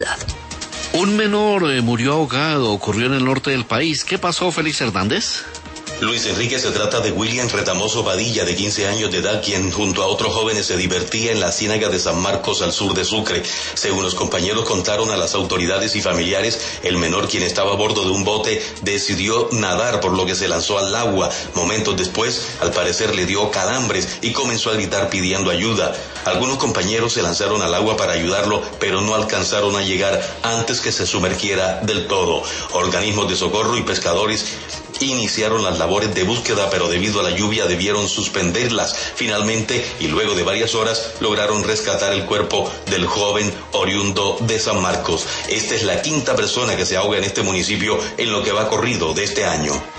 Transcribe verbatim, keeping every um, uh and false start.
Un menor eh, murió ahogado, ocurrió en el norte del país. ¿Qué pasó, Félix Hernández? Luis Enrique, se trata de William Retamoso Padilla, de quince años de edad, quien junto a otros jóvenes se divertía en la ciénaga de San Marcos, al sur de Sucre. Según los compañeros contaron a las autoridades y familiares, el menor, quien estaba a bordo de un bote, decidió nadar, por lo que se lanzó al agua. Momentos después, al parecer le dio calambres y comenzó a gritar pidiendo ayuda. Algunos compañeros se lanzaron al agua para ayudarlo, pero no alcanzaron a llegar antes que se sumergiera del todo. Organismos de socorro y pescadores iniciaron las labores de búsqueda, pero debido a la lluvia debieron suspenderlas. Finalmente, y luego de varias horas, lograron rescatar el cuerpo del joven oriundo de San Marcos. Esta es la quinta persona que se ahoga en este municipio en lo que va corrido de este año.